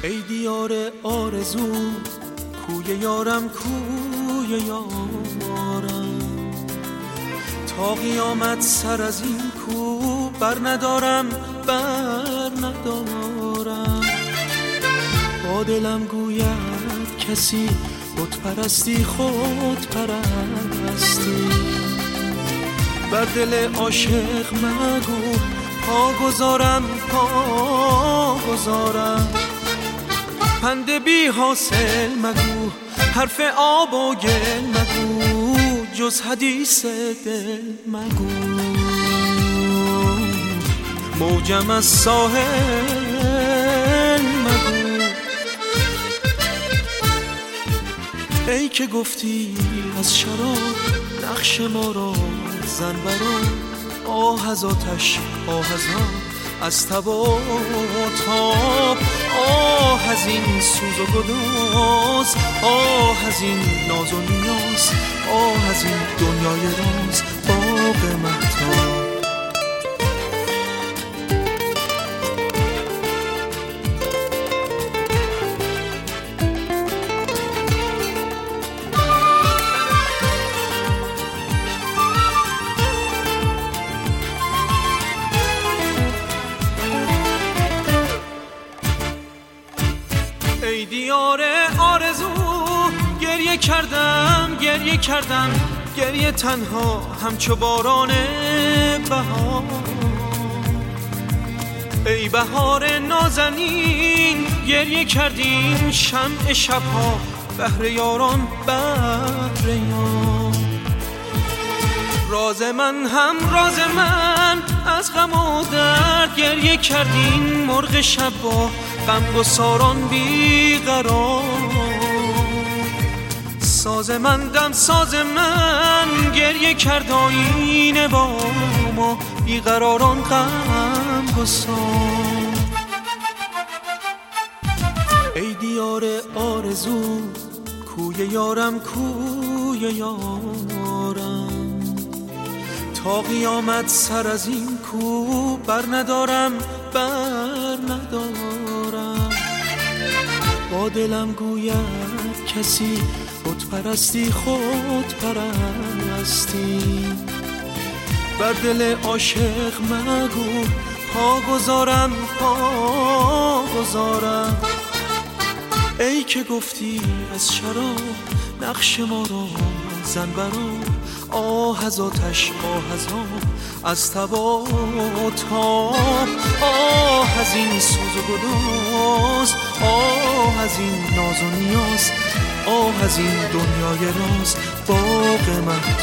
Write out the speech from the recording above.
ای دیار آرزو، کوی یارم کوی یارم، تا قیامت سر از این کو بر ندارم با دلم گوید کسی خود پرستی خود پرستی، بر دل عاشق مگو پا گذارم پند بی حاصل مگو، حرف آب و گل مگو، جز حدیث دل مگو، موجم از ساحل مگو. ای که گفتی از شراب نقش ما را زن برا، آه از آتش آه از از تب و تاب، آه از این سوز و گداز، آه از این ناز و نیاز، آه از این دنیای راز باغ مهتاب. ای دیار آرزو، گریه کردم گریه تنها همچو باران بهار. ای بهار نازنین، گریه کردیم شمع شبها، بهر یاران بهر یار. راز من هم راز من، از غم و درد گریه کردیم مرغ شب با غمگساران بیقرار. ساز من دم ساز من، گریه کرد آینه با ما بیقراران غمگسار. ای دیار آرزو، کوی یارم کوی یارم، تا قیامت سر از این کو بر ندارم با دلم گوید کسی خود پرستی خود پرستی، بر دل عاشق مگو پا گذارم ای که گفتی از شراب نقش ما را زن برا، آه از آتش آه از آب، از تب و تاب، آه از این سوز و گداز، آه از این ناز و نیاز، آه از این دنیای راز باغ مهتاب.